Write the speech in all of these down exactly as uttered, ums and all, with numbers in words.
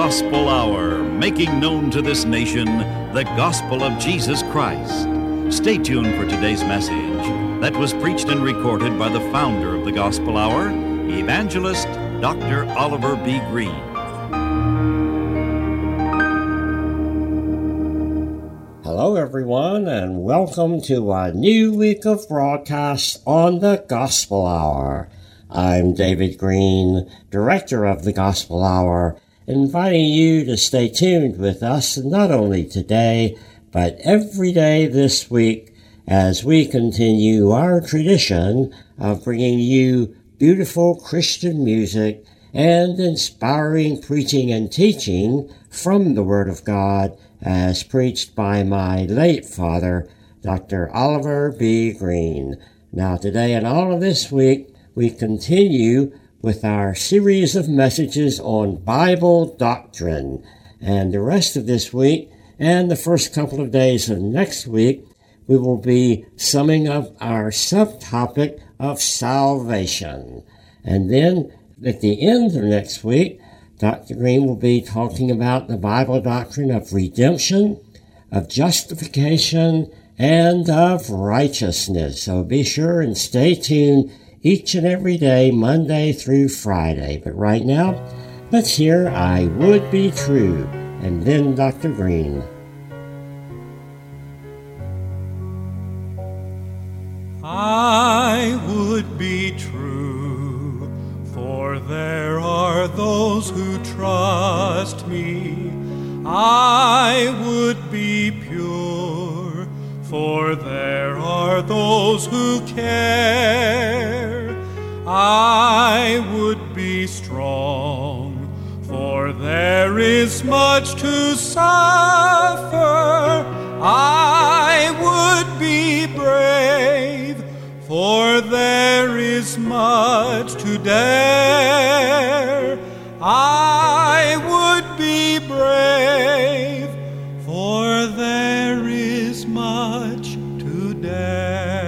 Gospel Hour, making known to this nation the gospel of Jesus Christ. Stay tuned for today's message that was preached and recorded by the founder of the Gospel Hour, Evangelist Doctor Oliver B. Greene. Hello, everyone, and welcome to a new week of broadcasts on the Gospel Hour. I'm David Greene, Director of the Gospel Hour, inviting you to stay tuned with us not only today, but every day this week as we continue our tradition of bringing you beautiful Christian music and inspiring preaching and teaching from the Word of God as preached by my late father, Doctor Oliver B. Greene. Now today and all of this week, we continue with our series of messages on Bible doctrine. And the rest of this week and the first couple of days of next week, we will be summing up our subtopic of salvation. And then at the end of next week, Doctor Greene will be talking about the Bible doctrine of redemption, of justification, and of righteousness. So be sure and stay tuned each and every day, Monday through Friday. But right now, let's hear I Would Be True, and then Doctor Greene. I would be true, for there are those who trust me. I would be pure, for there are those who care. I would be strong, for there is much to suffer. I would be brave, for there is much to dare. I would be brave, for there is much to dare.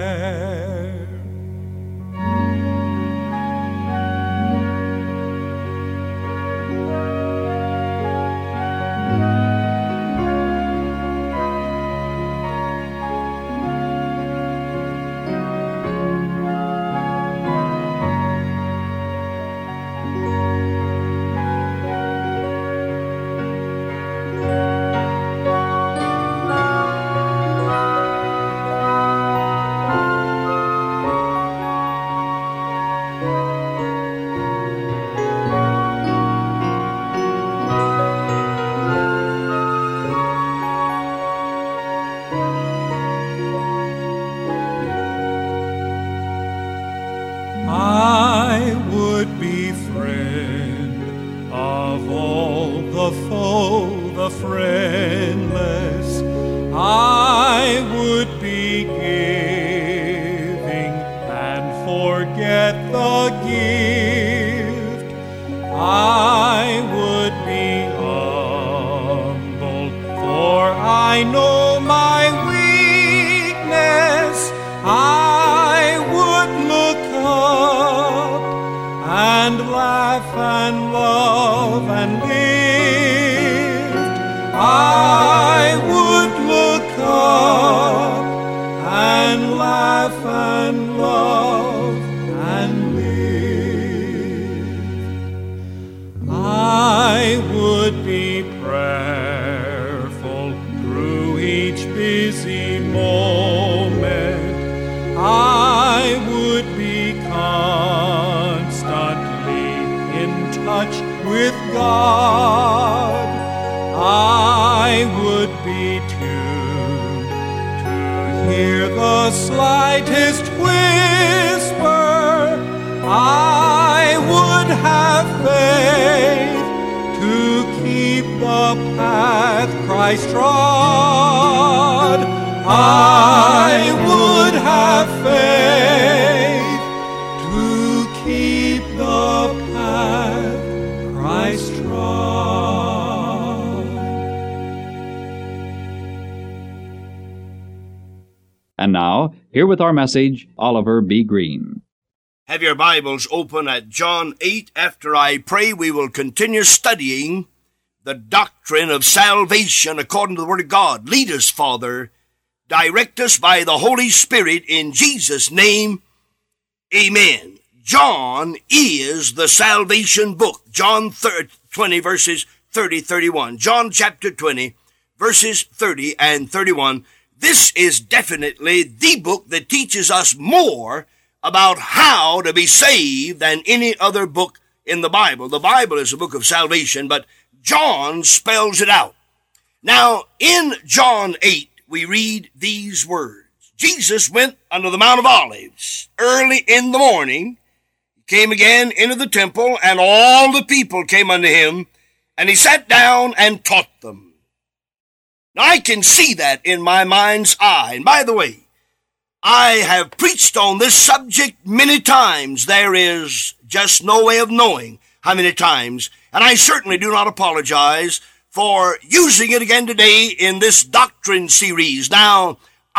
I would be friend of all the foe, the friendless. I would be giving and forget the gift. I would be humble, for I know my weakness. I would look up and laugh and love and lift. I would look up and laugh and love and live. I would be prayerful through each busy moment. I would be constantly in touch with God. I would be tuned to hear the slightest whisper. I would have faith to keep the path Christ trod. I would have faith to keep the path Christ trod. And now, here with our message, Oliver B. Greene. Have your Bibles open at John eight. After I pray, we will continue studying the doctrine of salvation according to the Word of God. Lead us, Father. Direct us by the Holy Spirit in Jesus' name. Amen. John is the salvation book. John twenty, verses thirty, thirty-one. John chapter twenty, verses thirty and thirty-one. This is definitely the book that teaches us more about how to be saved than any other book in the Bible. The Bible is a book of salvation, but John spells it out. Now, in John eight, we read these words. Jesus went unto the Mount of Olives early in the morning. He came again into the temple, and all the people came unto him, and he sat down and taught them. Now, I can see that in my mind's eye. And by the way, I have preached on this subject many times. There is just no way of knowing how many times. And I certainly do not apologize for using it again today in this doctrine series. Now,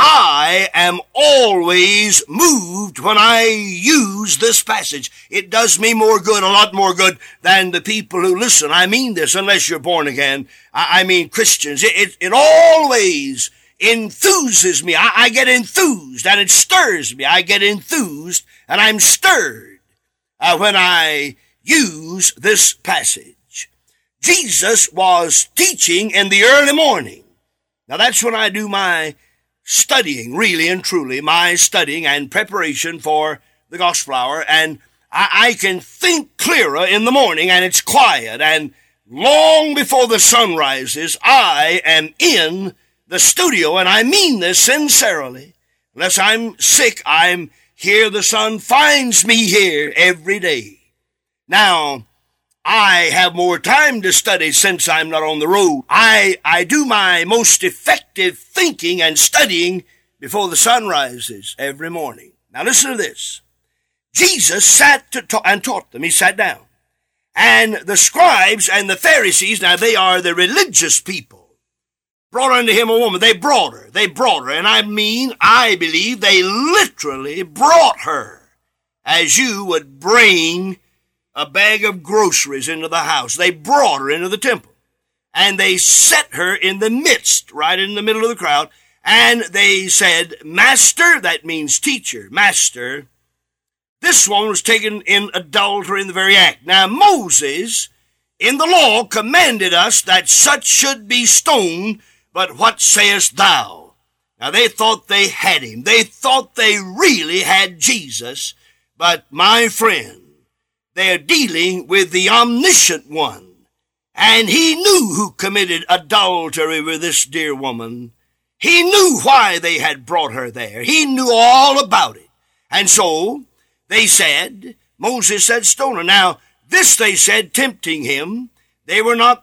I am always moved when I use this passage. It does me more good, a lot more good than the people who listen. I mean this, unless you're born again. I, I mean Christians. It, it, it always enthuses me. I, I get enthused, and it stirs me. I get enthused, and I'm stirred uh, when I use this passage. Jesus was teaching in the early morning. Now, that's when I do my studying, really and truly, my studying and preparation for the gospel hour, and I, I can think clearer in the morning, and it's quiet, and long before the sun rises, I am in the studio, and I mean this sincerely. Unless I'm sick, I'm here. The sun finds me here every day. Now, I have more time to study since I'm not on the road. I, I do my most effective thinking and studying before the sun rises every morning. Now listen to this. Jesus sat to ta- and taught them. He sat down. And the scribes and the Pharisees, now they are the religious people, brought unto him a woman. They brought her. They brought her. And I mean, I believe they literally brought her as you would bring a bag of groceries into the house. They brought her into the temple, and they set her in the midst, right in the middle of the crowd, and they said, Master, that means teacher, Master, this one was taken in adultery in the very act. Now, Moses, in the law, commanded us that such should be stoned, but what sayest thou? Now, they thought they had him. They thought they really had Jesus, but my friend, they're dealing with the omniscient one. And he knew who committed adultery with this dear woman. He knew why they had brought her there. He knew all about it. And so they said, Moses said, stone her. Now, this they said, tempting him. They were not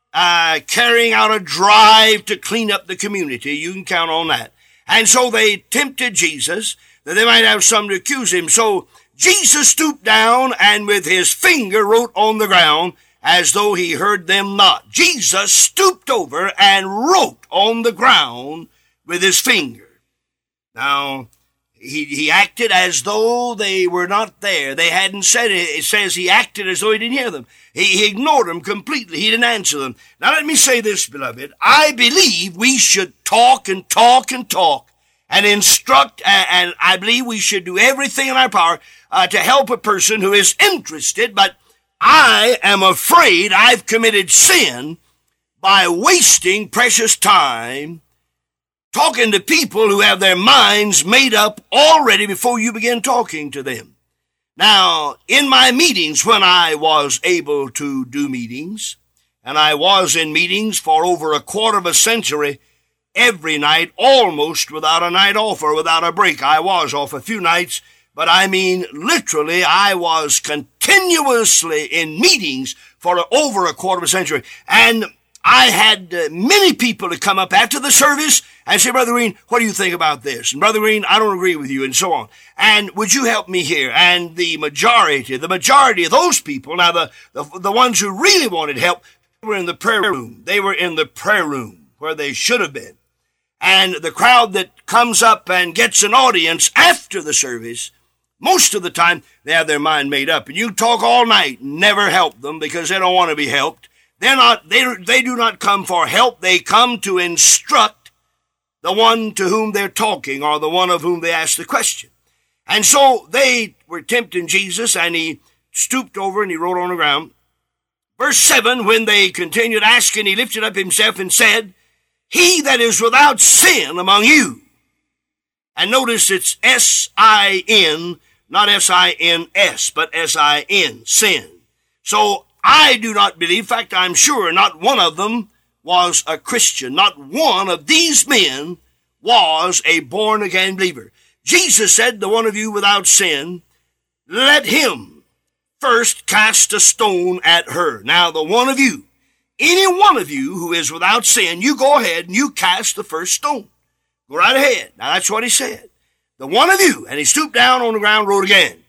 uh, carrying out a drive to clean up the community. You can count on that. And so they tempted Jesus that they might have something to accuse him. So Jesus stooped down and with his finger wrote on the ground as though he heard them not. Jesus stooped over and wrote on the ground with his finger. Now, he, he acted as though they were not there. They hadn't said it. It says he acted as though he didn't hear them. He, he ignored them completely. He didn't answer them. Now, let me say this, beloved. I believe we should talk and talk and talk and instruct, and, and I believe we should do everything in our power Uh, to help a person who is interested, but I am afraid I've committed sin by wasting precious time talking to people who have their minds made up already before you begin talking to them. Now, in my meetings, when I was able to do meetings, and I was in meetings for over a quarter of a century, every night, almost without a night off or without a break. I was off a few nights, but I mean, literally, I was continuously in meetings for over a quarter of a century. And I had uh, many people to come up after the service and say, Brother Green, what do you think about this? And Brother Green, I don't agree with you, and so on. And would you help me here? And the majority, the majority of those people, now the, the, the ones who really wanted help, were in the prayer room. They were in the prayer room where they should have been. And the crowd that comes up and gets an audience after the service, most of the time, they have their mind made up. And you talk all night, never help them because they don't want to be helped. They're not, they, they do not come for help. They come to instruct the one to whom they're talking or the one of whom they ask the question. And so they were tempting Jesus, and he stooped over and he wrote on the ground. Verse seven, when they continued asking, he lifted up himself and said, he that is without sin among you. And notice it's S I N, not S I N S, but S I N, sin. So I do not believe, in fact, I'm sure not one of them was a Christian. Not one of these men was a born-again believer. Jesus said, the one of you without sin, let him first cast a stone at her. Now, the one of you, any one of you who is without sin, you go ahead and you cast the first stone. Go right ahead. Now, that's what he said. The one of you. And he stooped down on the ground, wrote again.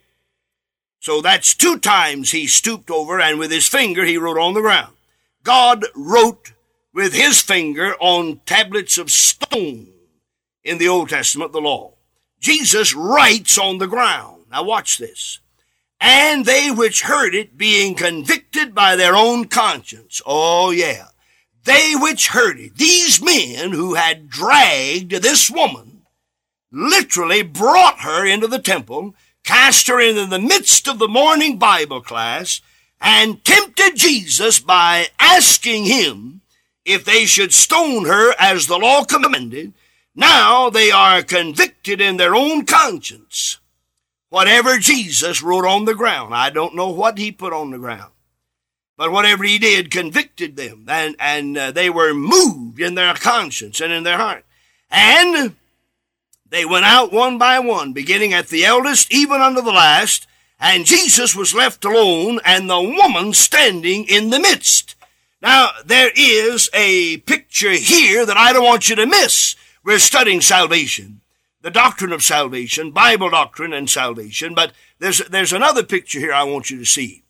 So that's two times he stooped over, and with his finger he wrote on the ground. God wrote with his finger on tablets of stone in the Old Testament, the law. Jesus writes on the ground. Now watch this. And they which heard it, being convicted by their own conscience. Oh, yeah. They which heard it, these men who had dragged this woman, literally brought her into the temple, cast her into the midst of the morning Bible class, and tempted Jesus by asking him if they should stone her as the law commanded. Now they are convicted in their own conscience. Whatever Jesus wrote on the ground, I don't know what he put on the ground, but whatever he did convicted them, and, and uh, they were moved in their conscience and in their heart. And they went out one by one, beginning at the eldest, even unto the last, and Jesus was left alone, and the woman standing in the midst. Now, there is a picture here that I don't want you to miss. We're studying salvation, the doctrine of salvation, Bible doctrine and salvation, but there's, there's another picture here I want you to see.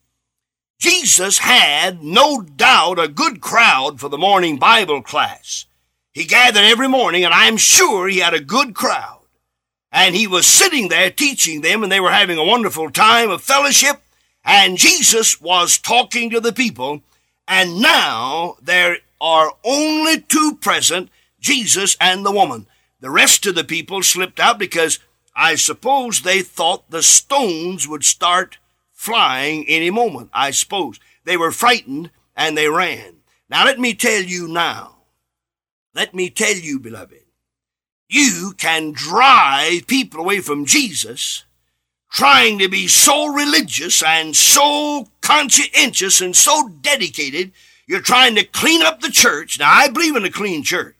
Jesus had, no doubt, a good crowd for the morning Bible class. He gathered every morning, and I'm sure he had a good crowd. And he was sitting there teaching them, and they were having a wonderful time of fellowship, and Jesus was talking to the people, and now there are only two present, Jesus and the woman. The rest of the people slipped out because I suppose they thought the stones would start flying any moment, I suppose. They were frightened, and they ran. Now let me tell you now, let me tell you, beloved, you can drive people away from Jesus trying to be so religious and so conscientious and so dedicated. You're trying to clean up the church. Now, I believe in a clean church,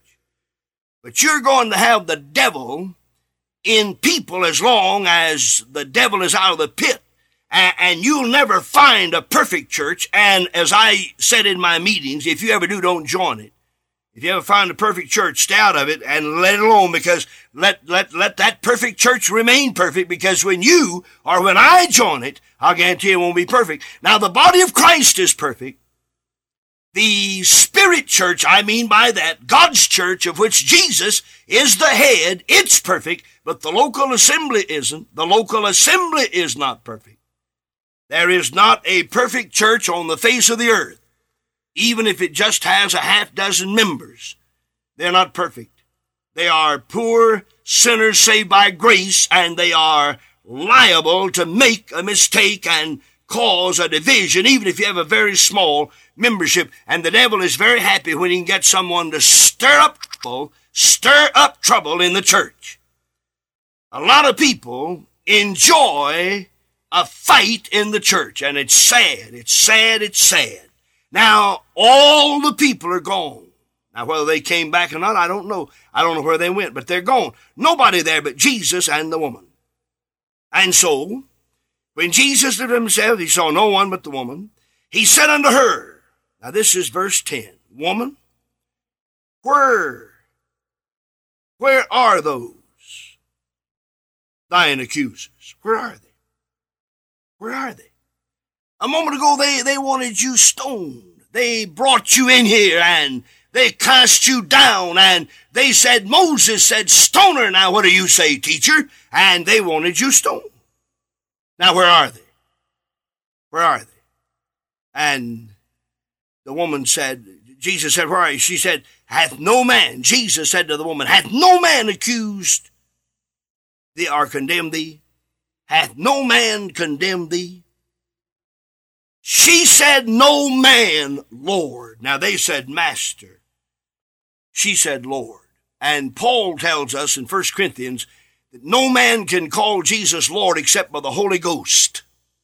but you're going to have the devil in people as long as the devil is out of the pit. And you'll never find a perfect church. And as I said in my meetings, if you ever do, don't join it. If you ever find a perfect church, stay out of it and let it alone, because let, let, let that perfect church remain perfect, because when you or when I join it, I'll guarantee it won't be perfect. Now, the body of Christ is perfect. The Spirit church, I mean by that, God's church, of which Jesus is the head, it's perfect, but the local assembly isn't. The local assembly is not perfect. There is not a perfect church on the face of the earth. Even if it just has a half dozen members, they're not perfect. They are poor sinners saved by grace, and they are liable to make a mistake and cause a division, even if you have a very small membership. And the devil is very happy when he can get someone to stir up trouble, stir up trouble in the church. A lot of people enjoy a fight in the church, and it's sad, it's sad, it's sad. Now, all the people are gone. Now, whether they came back or not, I don't know. I don't know where they went, but they're gone. Nobody there but Jesus and the woman. And so, when Jesus lifted himself, he saw no one but the woman. He said unto her, now this is verse ten, woman, where, where are those thine accusers? Where are they? Where are they? A moment ago, they, they wanted you stoned. They brought you in here, and they cast you down, and they said, Moses said, stone her. Now, what do you say, teacher? And they wanted you stoned. Now, where are they? Where are they? And the woman said, Jesus said, where are you? She said, hath no man, Jesus said to the woman, hath no man accused thee or condemned thee? Hath no man condemned thee? She said, no man, Lord. Now they said, Master. She said, Lord. And Paul tells us in First Corinthians that no man can call Jesus Lord except by the Holy Ghost.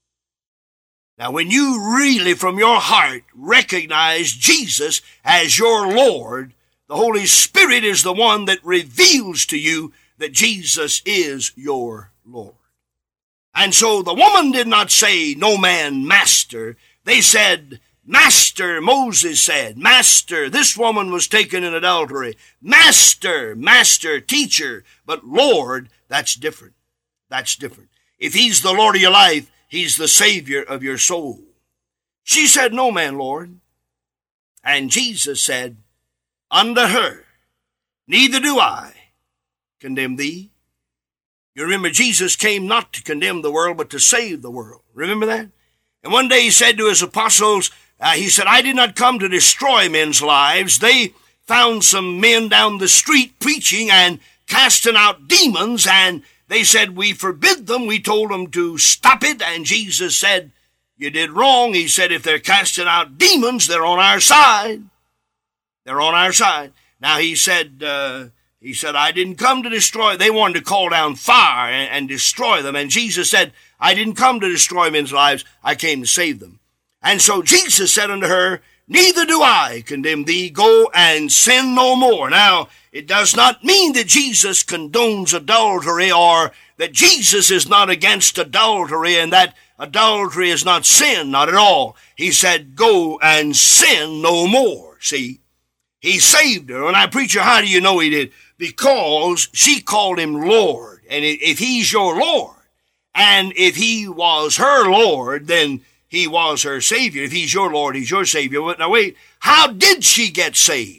Now, when you really from your heart recognize Jesus as your Lord, the Holy Spirit is the one that reveals to you that Jesus is your Lord. And so the woman did not say, no man, Master. They said, Master, Moses said, Master, this woman was taken in adultery. Master, Master, Teacher. But Lord, that's different. That's different. If he's the Lord of your life, he's the Savior of your soul. She said, no man, Lord. And Jesus said unto her, neither do I condemn thee. You remember, Jesus came not to condemn the world, but to save the world. Remember that? And one day he said to his apostles, uh, he said, I did not come to destroy men's lives. They found some men down the street preaching and casting out demons, and they said, we forbid them. We told them to stop it. And Jesus said, you did wrong. He said, if they're casting out demons, they're on our side. They're on our side. Now he said, uh, he said, I didn't come to destroy. They wanted to call down fire and, and destroy them. And Jesus said, I didn't come to destroy men's lives. I came to save them. And so Jesus said unto her, neither do I condemn thee. Go and sin no more. Now, it does not mean that Jesus condones adultery or that Jesus is not against adultery and that adultery is not sin. Not at all. He said, go and sin no more. See, he saved her. And I, preacher, how do you know he did? Because she called him Lord. And if he's your Lord, and if he was her Lord, then he was her Savior. If he's your Lord, he's your Savior. Now wait, how did she get saved?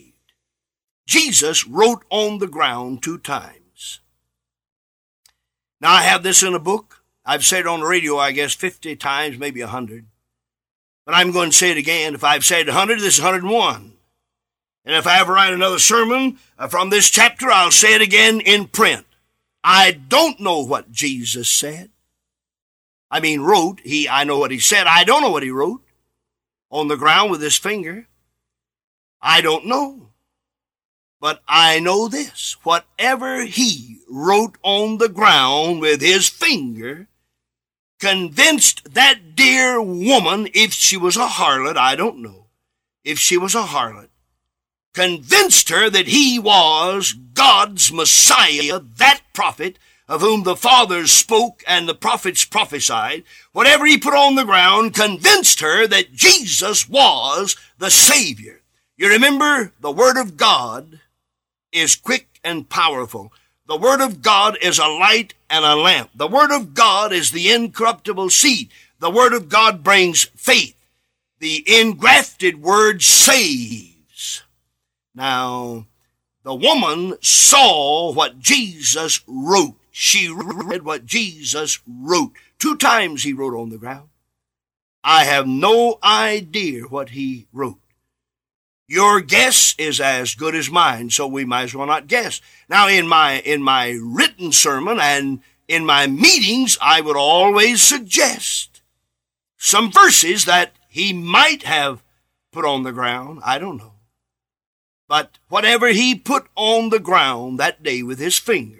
Jesus wrote on the ground two times. Now I have this in a book. I've said it on the radio, I guess, fifty times, maybe a hundred. But I'm going to say it again. If I've said a hundred, this is one hundred and one. And if I ever write another sermon from this chapter, I'll say it again in print. I don't know what Jesus said. I mean, wrote. He, I know what he said. I don't know what he wrote on the ground with his finger. I don't know. But I know this. Whatever he wrote on the ground with his finger convinced that dear woman, if she was a harlot, I don't know, if she was a harlot, convinced her that he was God's Messiah, that prophet of whom the fathers spoke and the prophets prophesied. Whatever he put on the ground convinced her that Jesus was the Savior. You remember, the Word of God is quick and powerful. The Word of God is a light and a lamp. The Word of God is the incorruptible seed. The Word of God brings faith. The engrafted Word saves. Now, the woman saw what Jesus wrote. She read what Jesus wrote. Two times he wrote on the ground. I have no idea what he wrote. Your guess is as good as mine, so we might as well not guess. Now, in my, in my written sermon and in my meetings, I would always suggest some verses that he might have put on the ground. I don't know. But whatever he put on the ground that day with his finger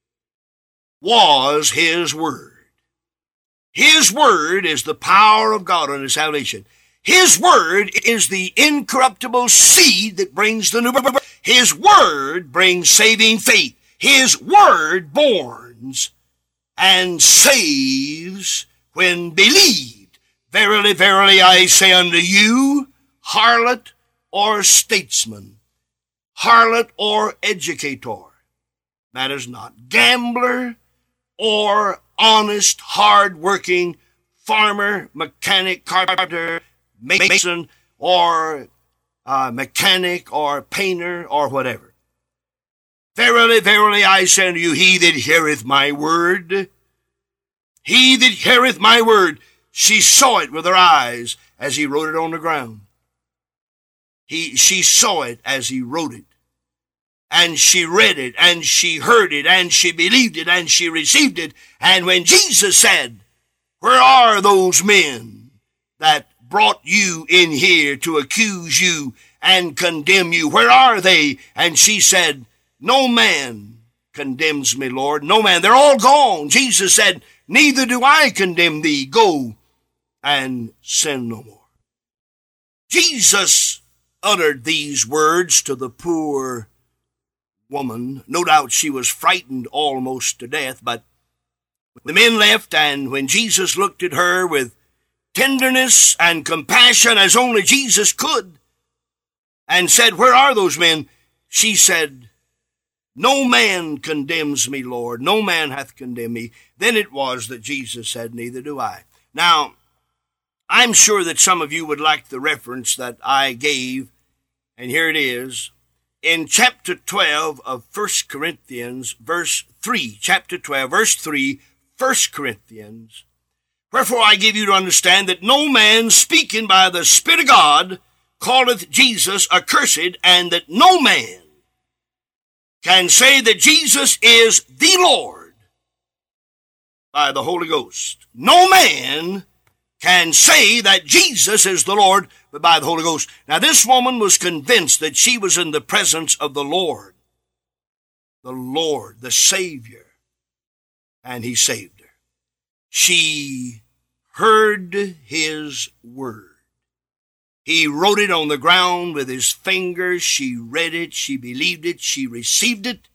was his word. His word is the power of God unto salvation. His word is the incorruptible seed that brings the new birth. His word brings saving faith. His word borns and saves when believed. Verily, verily, I say unto you, harlot or statesman, harlot or educator, matters not, gambler or honest, hard-working farmer, mechanic, carpenter, mason, or uh, mechanic, or painter, or whatever. Verily, verily, I say unto you, he that heareth my word, he that heareth my word, she saw it with her eyes as he wrote it on the ground. He, she saw it as he wrote it. And she read it, and she heard it, and she believed it, and she received it. And when Jesus said, "Where are those men that brought you in here to accuse you and condemn you? Where are they?" And she said, "No man condemns me, Lord. No man. They're all gone." Jesus said, "Neither do I condemn thee. Go and sin no more." Jesus uttered these words to the poor woman. No doubt she was frightened almost to death, but the men left, and when Jesus looked at her with tenderness and compassion as only Jesus could, and said, "Where are those men?" she said, "No man condemns me, Lord. No man hath condemned me." Then it was that Jesus said, "Neither do I." Now, I'm sure that some of you would like the reference that I gave, and here it is. In chapter twelve of First Corinthians, verse three, chapter twelve, verse three, First Corinthians, "Wherefore I give you to understand that no man speaking by the Spirit of God calleth Jesus accursed, and that no man can say that Jesus is the Lord by the Holy Ghost." No man can say that Jesus is the Lord but by the Holy Ghost. Now, this woman was convinced that she was in the presence of the Lord, the Lord, the Savior, and he saved her. She heard his word. He wrote it on the ground with his fingers. She read it. She believed it. She received it.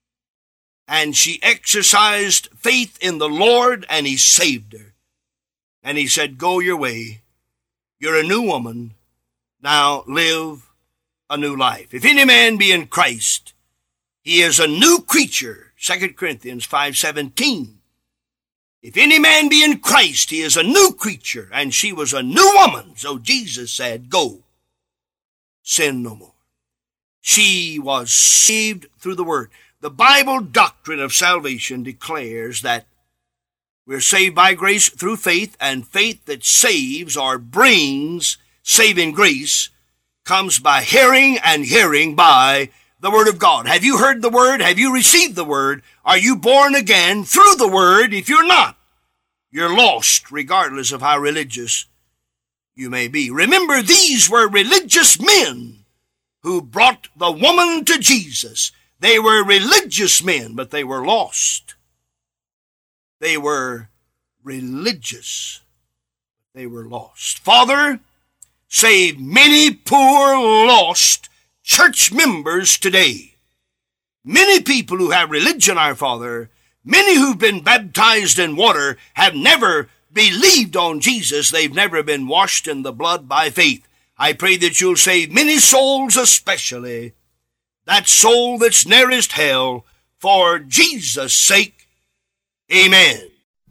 And she exercised faith in the Lord, and he saved her. And he said, "Go your way. You're a new woman. Now live a new life. If any man be in Christ, he is a new creature." Second Corinthians five seventeen. If any man be in Christ, he is a new creature. And she was a new woman. So Jesus said, "Go, sin no more." She was saved through the word. The Bible doctrine of salvation declares that we're saved by grace through faith, and faith that saves or brings saving grace comes by hearing, and hearing by the Word of God. Have you heard the Word? Have you received the Word? Are you born again through the Word? If you're not, you're lost, regardless of how religious you may be. Remember, these were religious men who brought the woman to Jesus. They were religious men, but they were lost. They were religious. They were lost. Father, save many poor, lost church members today. Many people who have religion, our Father, many who've been baptized in water have never believed on Jesus. They've never been washed in the blood by faith. I pray that you'll save many souls, especially that soul that's nearest hell, for Jesus' sake. Amen.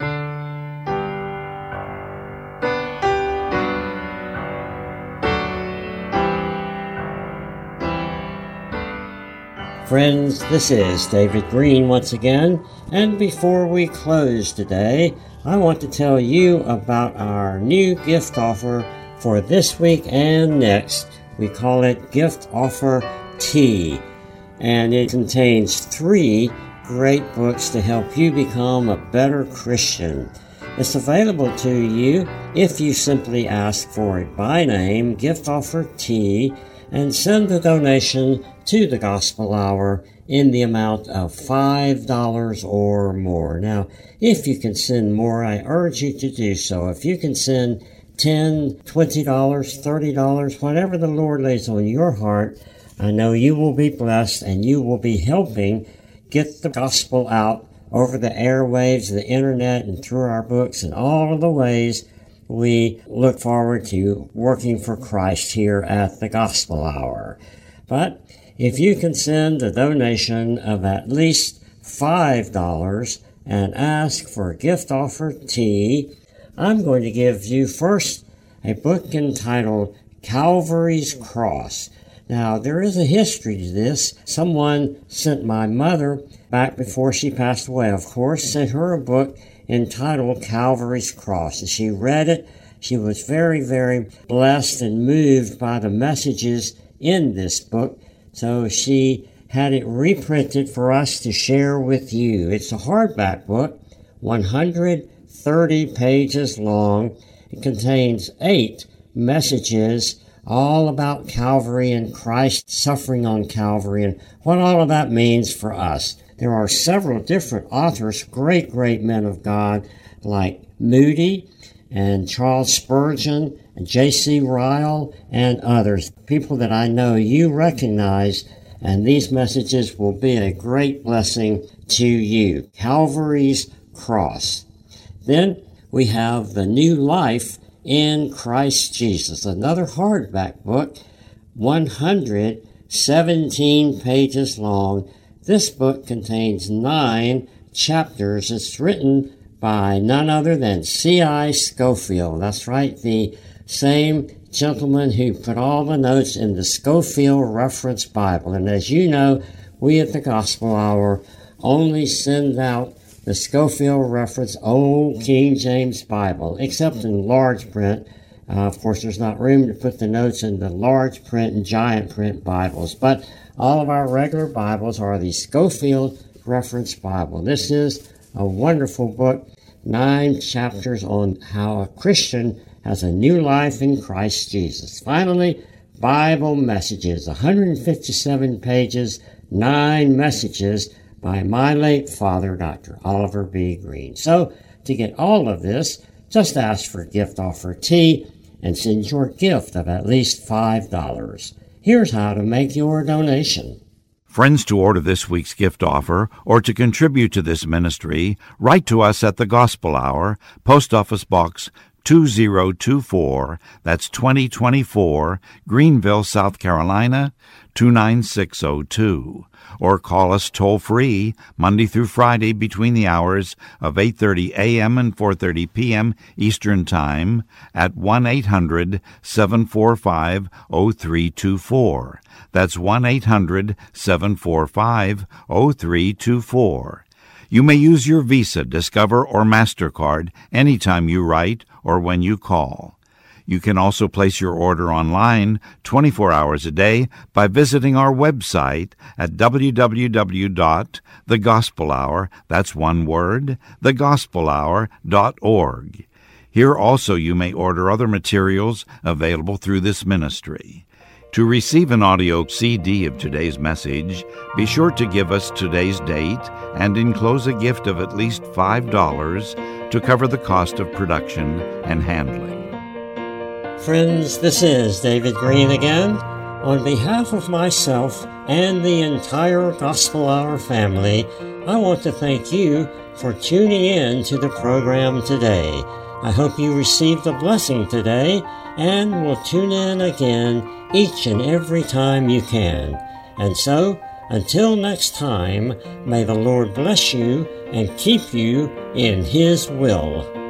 Friends, this is David Green once again, and before we close today, I want to tell you about our new gift offer for this week and next. We call it Gift Offer T, and it contains three great books to help you become a better Christian. It's available to you if you simply ask for it by name, Gift Offer T, and send a donation to the Gospel Hour in the amount of five dollars or more. Now, if you can send more, I urge you to do so. If you can send ten dollars, twenty dollars, thirty dollars, whatever the Lord lays on your heart, I know you will be blessed, and you will be helping get the gospel out over the airwaves, the internet, and through our books, and all of the ways we look forward to working for Christ here at the Gospel Hour. But if you can send a donation of at least five dollars and ask for a Gift Offer T, I'm going to give you first a book entitled Calvary's Cross. Now, there is a history to this. Someone sent my mother, back before she passed away, of course, sent her a book entitled Calvary's Cross. And she read it. She was very, very blessed and moved by the messages in this book, so she had it reprinted for us to share with you. It's a hardback book, one hundred thirty pages long. It contains eight messages all about Calvary and Christ's suffering on Calvary and what all of that means for us. There are several different authors, great, great men of God, like Moody and Charles Spurgeon and J C Ryle and others, people that I know you recognize, and these messages will be a great blessing to you. Calvary's Cross. Then we have The New Life in Christ Jesus, another hardback book, one hundred seventeen pages long. This book contains nine chapters. It's written by none other than C I Scofield. That's right, the same gentleman who put all the notes in the Scofield Reference Bible. And as you know, we at the Gospel Hour only send out the Scofield Reference Old King James Bible, except in large print. Uh, of course, there's not room to put the notes in the large print and giant print Bibles, but all of our regular Bibles are the Scofield Reference Bible. This is a wonderful book, nine chapters on how a Christian has a new life in Christ Jesus. Finally, Bible Messages, one hundred fifty-seven pages, nine messages by my late father, Doctor Oliver B. Green. So, to get all of this, just ask for Gift Offer T and send your gift of at least five dollars. Here's how to make your donation. Friends, to order this week's gift offer or to contribute to this ministry, write to us at the Gospel Hour, Post Office Box two zero two four, that's twenty twenty-four, Greenville, South Carolina, two nine six zero two. Or call us toll-free Monday through Friday between the hours of eight thirty a.m. and four thirty p.m. Eastern Time at one eight hundred seven four five zero three two four. That's one eight hundred seven four five zero three two four. You may use your Visa, Discover, or MasterCard anytime you write or when you call. You can also place your order online twenty-four hours a day by visiting our website at w w w dot the gospel hour, that's one word, the gospel hour dot org. Here also you may order other materials available through this ministry. To receive an audio C D of today's message, be sure to give us today's date and enclose a gift of at least five dollars to cover the cost of production and handling. Friends, this is David Green again. On behalf of myself and the entire Gospel Hour family, I want to thank you for tuning in to the program today. I hope you received a blessing today and will tune in again each and every time you can. And so, until next time, may the Lord bless you and keep you in His will.